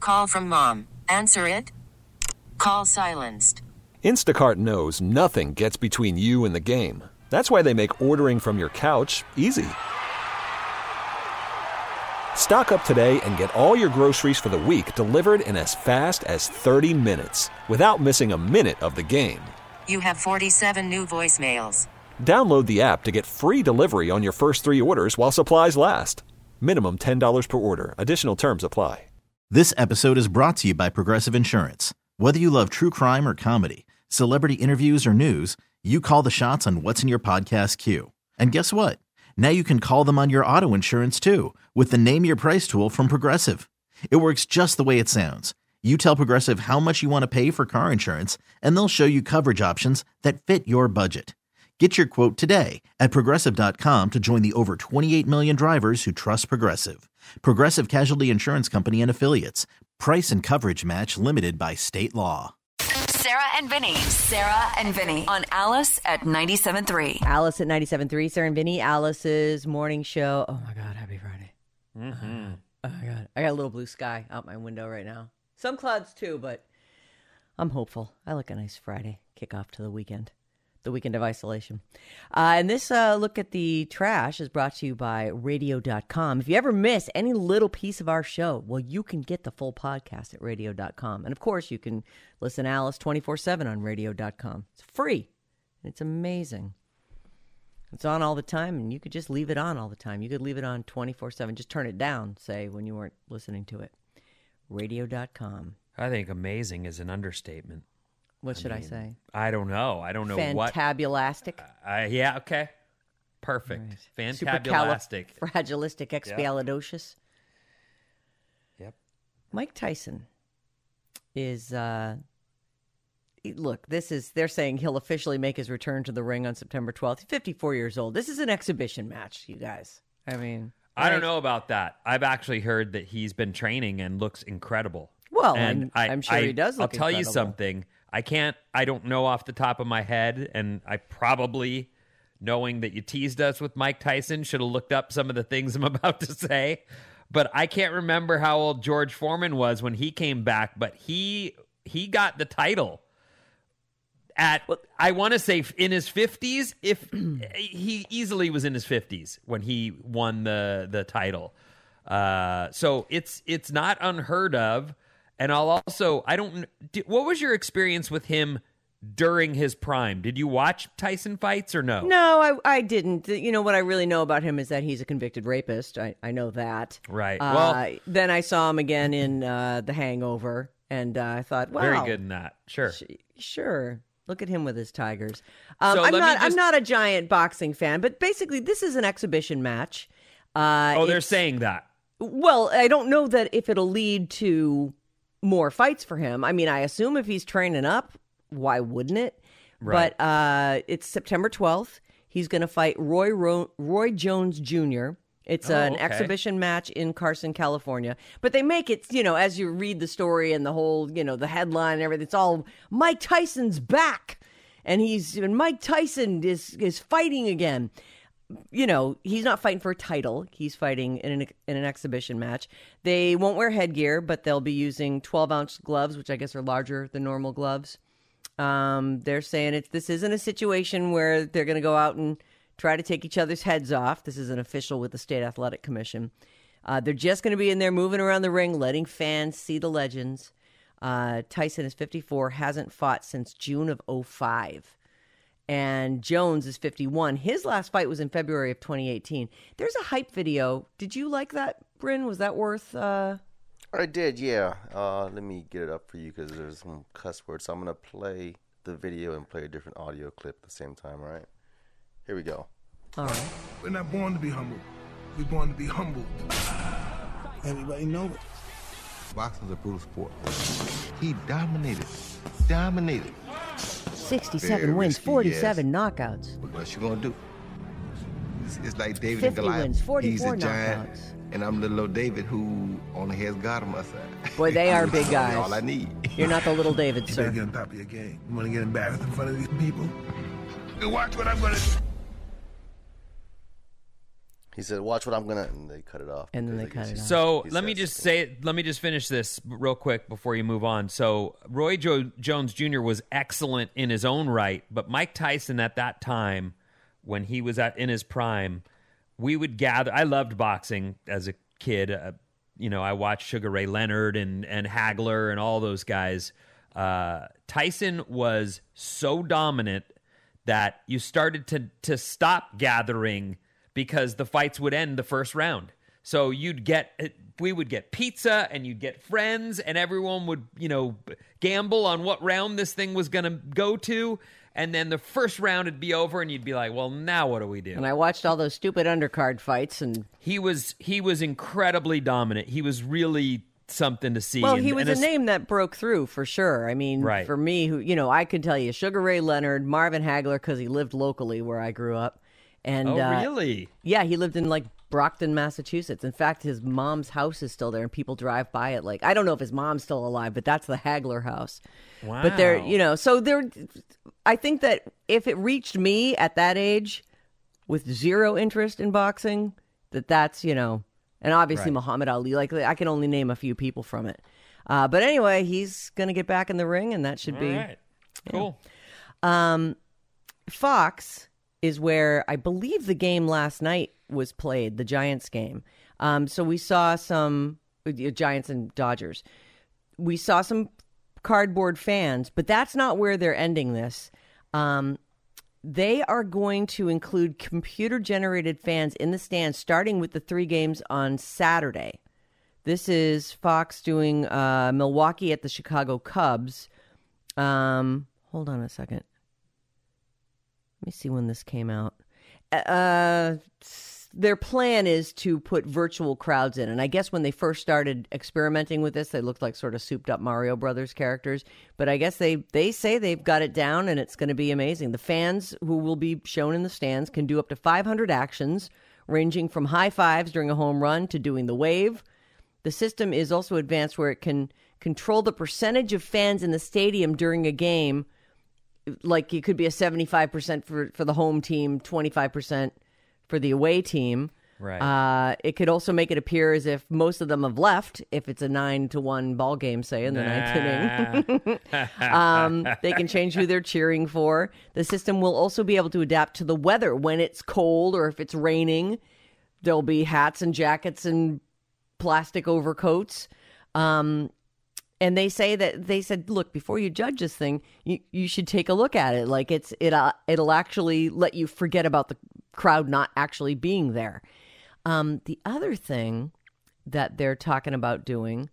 Call from mom. Answer it. Call silenced. Instacart knows nothing gets between you and the game. That's why they make ordering from your couch easy. Stock up today and get all your groceries for the week delivered in as fast as 30 minutes without missing a minute of the game. You have 47 new voicemails. Download the app to get free delivery on your first 3 orders while supplies last. Minimum $10 per order. Additional terms apply. This episode is brought to you by Progressive Insurance. Whether you love true crime or comedy, celebrity interviews or news, you call the shots on what's in your podcast queue. And guess what? Now you can call them on your auto insurance too with the Name Your Price tool from Progressive. It works just the way it sounds. You tell Progressive how much you want to pay for car insurance, and they'll show you coverage options that fit your budget. Get your quote today at Progressive.com to join the over 28 million drivers who trust Progressive. Progressive Casualty Insurance Company and Affiliates. Price and coverage match limited by state law. Sarah and Vinny on Alice at 97.3. Alice at 97.3. Sarah and Vinny, Alice's morning show. Oh my God, happy Friday. Mm-hmm. Oh my God. I got a little blue sky out my window right now. Some clouds too, but I'm hopeful. I like a nice Friday kickoff to the weekend of isolation. And this look at the trash is brought to you by radio.com. If you ever miss any little piece of our show, well, you can get the full podcast at radio.com. And of course, you can listen to Alice 24/7 on radio.com. It's free. And it's amazing. It's on all the time, and you could just leave it on all the time. You could leave it on 24/7. Just turn it down, say, when you weren't listening to it. Radio.com. I think amazing is an understatement. What should I say? I don't know. What. Fantabulastic. Yeah, okay. Perfect. Right. Fantabulastic. Fragilisticexpialidocious. Yep. Mike Tyson is, look, they're saying he'll officially make his return to the ring on September 12th. He's 54 years old. This is an exhibition match, you guys. I mean. I don't know about that. I've actually heard that he's been training and looks incredible. Well, and I'm sure he does look I'll tell incredible. you something. I don't know off the top of my head, and I probably, knowing that you teased us with Mike Tyson, should have looked up some of the things I'm about to say. But I can't remember how old George Foreman was when he came back, but he got the title at, I want to say, in his 50s. If he easily was in his 50s when he won the title. So it's not unheard of. And what was your experience with him during his prime? Did you watch Tyson fights or no? No, I didn't. You know, what I really know about him is that he's a convicted rapist. I know that. Right. Then I saw him again in The Hangover, and I thought, wow. Very good in that. Sure. Sure. Look at him with his tigers. So I'm not a giant boxing fan, but basically this is an exhibition match. They're saying that. Well, I don't know that if it'll lead to more fights for him. I mean, I assume if he's training up, why wouldn't it? Right. But it's September 12th. He's going to fight Roy Jones Jr. It's an exhibition match in Carson, California. But they make it, as you read the story and the whole, the headline and everything, it's all Mike Tyson's back. And Mike Tyson is fighting again. He's not fighting for a title. He's fighting in an exhibition match. They won't wear headgear, but they'll be using 12-ounce gloves, which I guess are larger than normal gloves. They're saying this isn't a situation where they're going to go out and try to take each other's heads off. This is an official with the State Athletic Commission. They're just going to be in there moving around the ring, letting fans see the legends. Tyson is 54, hasn't fought since June of 2005. And Jones is 51. His last fight was in February of 2018. There's a hype video. Did you like that, Bryn? Was that worth... I did, yeah. Let me get it up for you because there's some cuss words. So I'm going to play the video and play a different audio clip at the same time, all right? Here we go. All right. We're not born to be humble. We're born to be humbled. Everybody knows it. Boxing's a brutal sport. He dominated. 67 wins, 47 knockouts. What you gonna do? It's like David 50 and Goliath. wins, 44 He's a giant, knockouts. and I'm little old David who only has God on my side. Boy, they are big guys. All I need. You're not the little David, You sir. better get on top of your game. You want to get embarrassed in front of these people? You watch what I'm going to do. He said, "Watch what I'm gonna," and they cut it off. And then they cut it off. So let me just finish this real quick before you move on. So Roy Jones Jr. was excellent in his own right, but Mike Tyson at that time, when he was in his prime, we would gather. I loved boxing as a kid. I watched Sugar Ray Leonard and Hagler and all those guys. Tyson was so dominant that you started to stop gathering because the fights would end the first round. So we would get pizza and you'd get friends and everyone would, gamble on what round this thing was going to go to. And then the first round would be over and you'd be like, well, now what do we do? And I watched all those stupid undercard fights. And he was incredibly dominant. He was really something to see. Well, he was a name that broke through for sure. I mean, right. For me, I could tell you Sugar Ray Leonard, Marvin Hagler, because he lived locally where I grew up. And, really? Yeah, he lived in Brockton, Massachusetts. In fact, his mom's house is still there, and people drive by it. I don't know if his mom's still alive, but that's the Hagler house. Wow. But I think that if it reached me at that age with zero interest in boxing, that's, and obviously right. Muhammad Ali, I can only name a few people from it. But anyway, he's going to get back in the ring, and that should be right. Cool. Fox is where I believe the game last night was played, the Giants game. So we saw some Giants and Dodgers. We saw some cardboard fans, but that's not where they're ending this. They are going to include computer-generated fans in the stands, starting with the 3 games on Saturday. This is Fox doing Milwaukee at the Chicago Cubs. Hold on a second. Let me see when this came out. Their plan is to put virtual crowds in. And I guess when they first started experimenting with this, they looked like sort of souped up Mario Brothers characters. But I guess they say they've got it down and it's going to be amazing. The fans who will be shown in the stands can do up to 500 actions, ranging from high fives during a home run to doing the wave. The system is also advanced where it can control the percentage of fans in the stadium during a game. Like it could be a 75% for the home team, 25% for the away team. Right. It could also make it appear as if most of them have left if it's a 9-1 ball game, say, in the ninth inning. They can change who they're cheering for. The system will also be able to adapt to the weather. When it's cold or if it's raining, there'll be hats and jackets and plastic overcoats. And they said, look, before you judge this thing, you should take a look at it. It'll actually let you forget about the crowd not actually being there. The other thing that they're talking about doing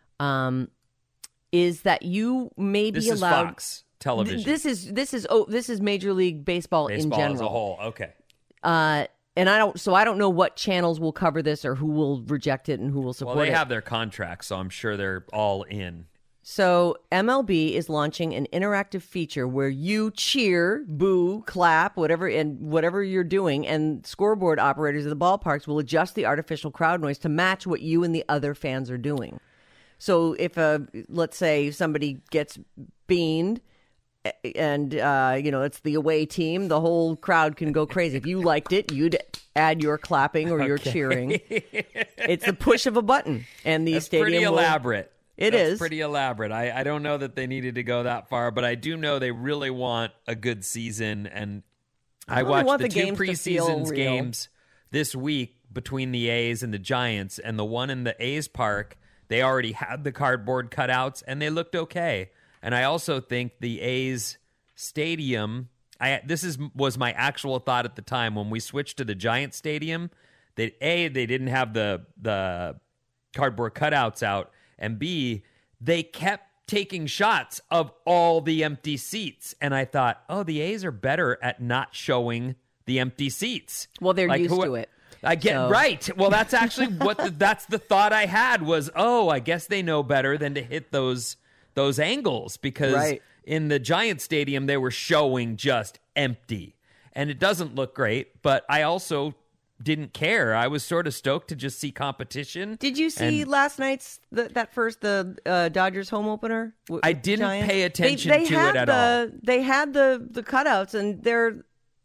is that you may be allowed. This is Fox Television. This is Major League Baseball in general. Baseball as a whole. Okay. And I don't know what channels will cover this or who will reject it and who will support it. Well, they have their contracts, so I'm sure they're all in. So MLB is launching an interactive feature where you cheer, boo, clap, whatever you're doing, and scoreboard operators at the ballparks will adjust the artificial crowd noise to match what you and the other fans are doing. So if let's say somebody gets beaned, and it's the away team, the whole crowd can go crazy. If you liked it, you'd add your clapping or your cheering. It's the push of a button, and the stadium pretty elaborate. That's pretty elaborate. I don't know that they needed to go that far, but I do know they really want a good season. And I watched the 2 preseason games this week between the A's and the Giants, and the one in the A's park, they already had the cardboard cutouts, and they looked okay. And I also think the A's stadium, was my actual thought at the time when we switched to the Giants stadium, that A, they didn't have the cardboard cutouts out, and B, they kept taking shots of all the empty seats. And I thought, the A's are better at not showing the empty seats. Well, they're used to it. I get right. Well, that's actually that's the thought I had was, I guess they know better than to hit those angles, because in the Giant Stadium, they were showing just empty. And it doesn't look great, but I also didn't care. I was sort of stoked to just see competition. Did you see last night's, the Dodgers home opener? I didn't pay attention to it at all. They had the cutouts, and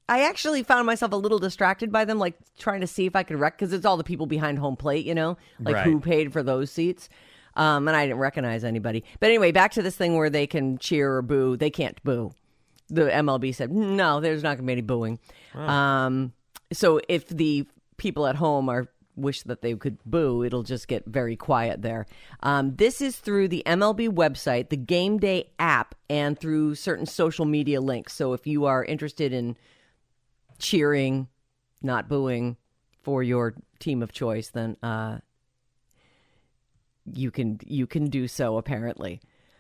I actually found myself a little distracted by them, like trying to see if I could because it's all the people behind home plate, like who paid for those seats. And I didn't recognize anybody. But anyway, back to this thing where they can cheer or boo. They can't boo. The MLB said, no, there's not going to be any booing. Wow. So if the people at home wish that they could boo, it'll just get very quiet there. This is through the MLB website, the Game Day app, and through certain social media links. So if you are interested in cheering, not booing for your team of choice, then you can do so, apparently.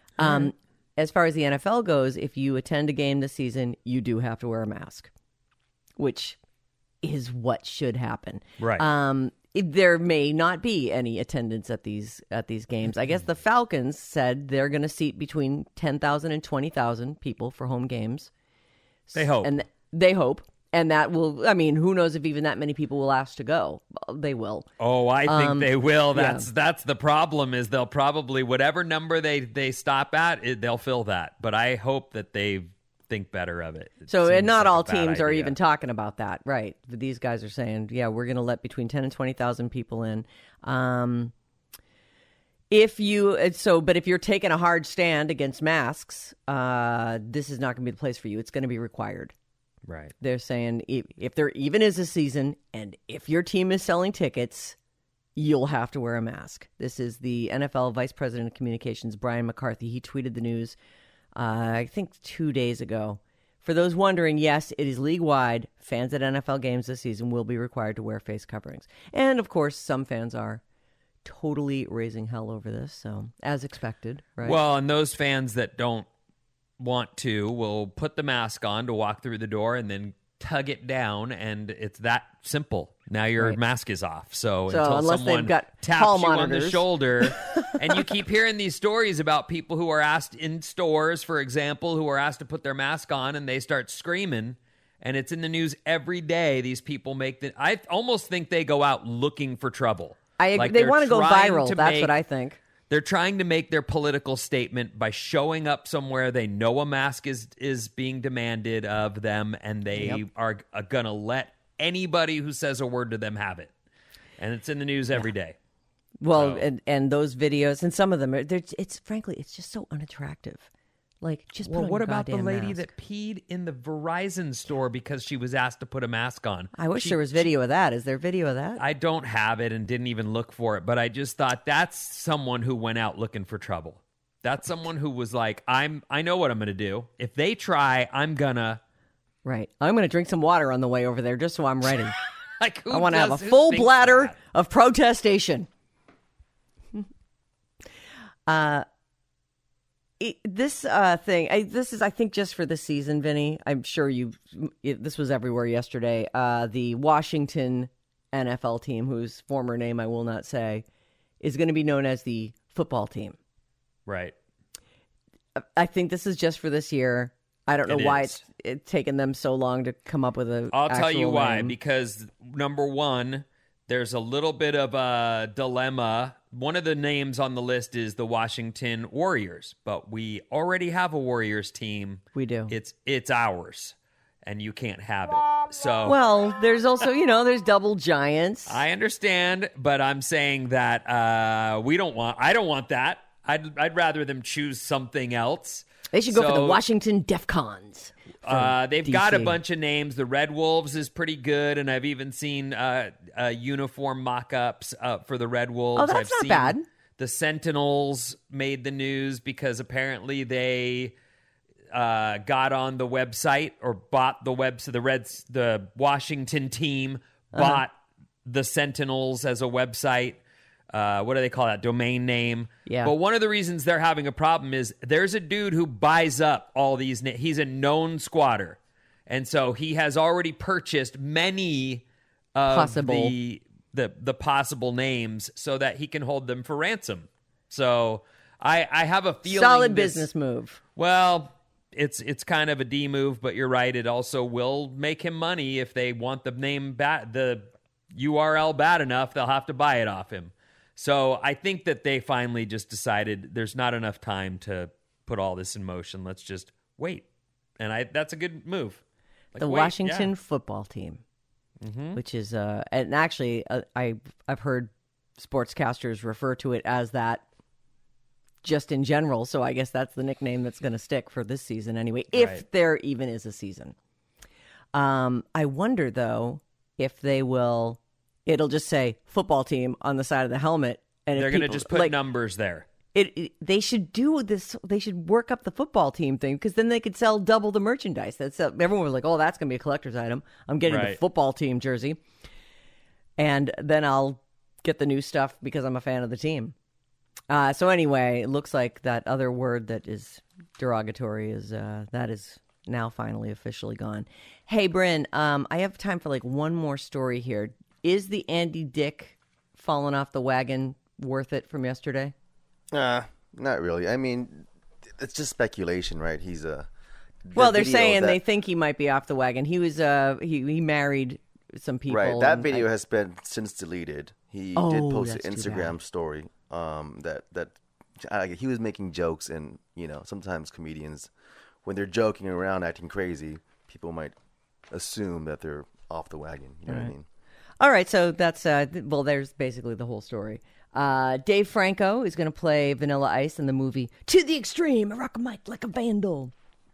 As far as the NFL goes, if you attend a game this season, you do have to wear a mask, which is what should happen. Right. There may not be any attendance at these games. I guess the Falcons said they're going to seat between 10,000 and 20,000 people for home games. They hope. And they hope. And that will, I mean, who knows if even that many people will ask to go. They will. Oh, I think they will. That's the problem is they'll probably, whatever number they stop at, they'll fill that. But I hope that they think better of it. So and not all teams are even talking about that. Right. These guys are saying, yeah, we're going to let between 10 and 20,000 people in. But if you're taking a hard stand against masks, this is not going to be the place for you. It's going to be required. Right. They're saying if there even is a season and if your team is selling tickets, you'll have to wear a mask. This is the NFL Vice President of Communications, Brian McCarthy. He tweeted the news, I think 2 days ago. For those wondering, yes, it is league-wide. Fans at NFL games this season will be required to wear face coverings. And, of course, some fans are totally raising hell over this, so as expected, right? Well, and those fans that don't want to will put the mask on to walk through the door and then tug it down, and it's that simple. Now your mask is off. So until someone taps you on the shoulder, and you keep hearing these stories about people who are asked in stores, for example, who are asked to put their mask on and they start screaming, and it's in the news every day. These people I almost think they go out looking for trouble. They want to go viral. That's what I think. They're trying to make their political statement by showing up somewhere they know a mask is being demanded of them, and they are going to let anybody who says a word to them have it. And it's in the news every day. Well, and those videos, and some of them, it's just so unattractive. Like, just put on what your about the lady mask. that peed in the Verizon store because she was asked to put a mask on? I wish there was video of that. Is there video of that? I don't have it and didn't even look for it, but I just thought that's someone who went out looking for trouble. That's someone who was like, I know what I'm going to do. If they try, I'm going to. Right. I'm going to drink some water on the way over there just so I'm ready. Like, I want to have a full bladder of protestation. This thing, this is, I think, just for the season, Vinny. I'm sure this was everywhere yesterday. The Washington NFL team, whose former name I will not say, is going to be known as the football team. Right. I think this is just for this year. I don't know why it's taken them so long to come up with a. I'll tell you why. name. Because, number one, there's a little bit of a dilemma. One of the names on the list is the Washington Warriors, but we already have a Warriors team. We do. It's ours, and you can't have it. So well, there's also there's double giants. I understand, but I'm saying that I don't want that. I'd rather them choose something else. They should go for the Washington Defcons. They've got a bunch of names. The Red Wolves is pretty good, and I've even seen uniform mock-ups for the Red Wolves. Oh, that's not bad. The Sentinels made the news because apparently they got on the website or bought the website. The Washington team bought the Sentinels as a website. What do they call that? Domain name. Yeah. But one of the reasons they're having a problem is there's a dude who buys up all these. He's a known squatter. And so he has already purchased many of the possible names so that he can hold them for ransom. So I have a feeling solid business move. Well, it's kind of a D move, but you're right. It also will make him money if they want the name the URL bad enough. They'll have to buy it off him. So I think that they finally just decided there's not enough time to put all this in motion. Let's just wait. And that's a good move. The Washington football team, which is, and actually, I've heard sportscasters refer to it as that just in general. So I guess that's the nickname that's going to stick for this season anyway, if there even is a season. I wonder, though, if they will, it'll just say football team on the side of the helmet. And they're going to just put numbers there. They should do this. They should work up the football team thing because then they could sell double the merchandise. Everyone was like, "Oh, that's going to be a collector's item. I'm getting the football team jersey, and then I'll get the new stuff because I'm a fan of the team." So anyway, it looks like that other word that is derogatory is that is now finally officially gone. Hey, Bryn, I have time for like one more story here. Is the Andy Dick falling off the wagon worth it from yesterday? Not really. I mean, it's just speculation, right? They're saying they think he might be off the wagon. He was he married some people. Right. That video has been since deleted. He did post an Instagram story that he was making jokes, and sometimes comedians, when they're joking around acting crazy, people might assume that they're off the wagon. You know what I mean? All right, so that's there's basically the whole story. Dave Franco is going to play Vanilla Ice in the movie To the Extreme, I Rock a Mic Like a Vandal.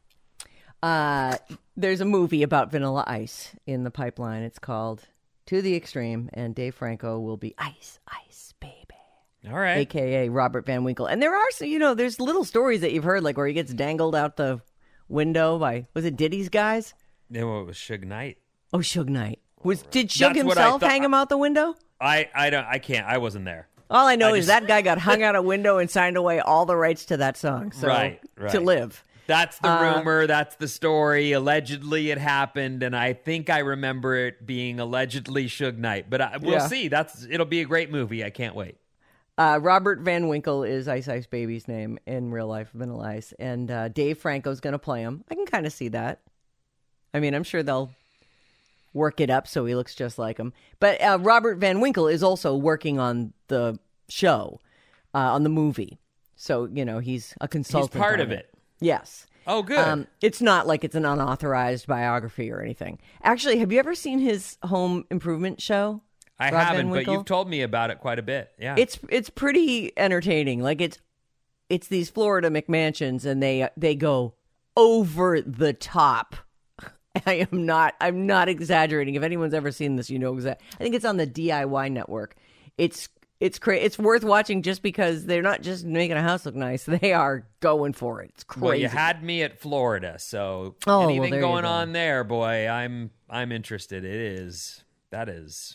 There's a movie about Vanilla Ice in the pipeline. It's called To the Extreme, and Dave Franco will be Ice, Ice, baby. All right. A.K.A. Robert Van Winkle. And there are, there's little stories that you've heard, like where he gets dangled out the window by, was it Diddy's guys? No, it was Suge Knight. Oh, Suge Knight. Did Suge himself hang him out the window? I can't. I wasn't there. All I know is that guy got hung out a window and signed away all the rights to that song. So, right. To live. That's the rumor. That's the story. Allegedly, it happened, and I think I remember it being allegedly Suge Knight. But we'll see. It'll be a great movie. I can't wait. Robert Van Winkle is Ice Ice Baby's name in real life, Vanilla Ice, and Dave Franco's going to play him. I can kind of see that. I mean, I'm sure they'll work it up so he looks just like him. But Robert Van Winkle is also working on the show, on the movie. So, he's a consultant. He's part of it. Yes. Oh, good. It's not like it's an unauthorized biography or anything. Actually, have you ever seen his home improvement show? I haven't, but you've told me about it quite a bit. Yeah. It's pretty entertaining. Like it's these Florida McMansions, and they go over the top. I'm not exaggerating. If anyone's ever seen this, exactly. I think it's on the DIY network. It's It's worth watching just because they're not just making a house look nice. They are going for it. It's crazy. Well, you had me at Florida, so anything going on there, boy, I'm interested. That's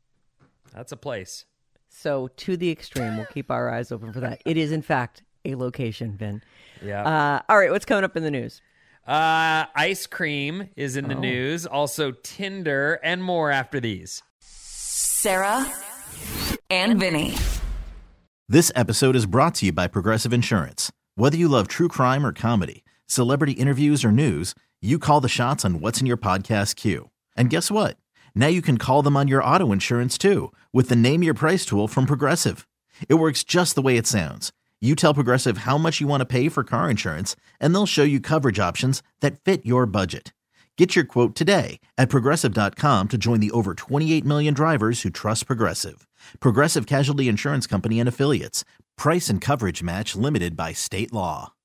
a place. So to the extreme, we'll keep our eyes open for that. It is, in fact, a location, Ben. Yeah. All right, what's coming up in the news? Ice cream is in the news. Also Tinder and more after these. Sarah and Vinny. This episode is brought to you by Progressive Insurance. Whether you love true crime or comedy, celebrity interviews or news, you call the shots on what's in your podcast queue. And guess what? Now you can call them on your auto insurance too with the Name Your Price tool from Progressive. It works just the way it sounds. You tell Progressive how much you want to pay for car insurance, and they'll show you coverage options that fit your budget. Get your quote today at Progressive.com to join the over 28 million drivers who trust Progressive. Progressive Casualty Insurance Company and Affiliates. Price and coverage match limited by state law.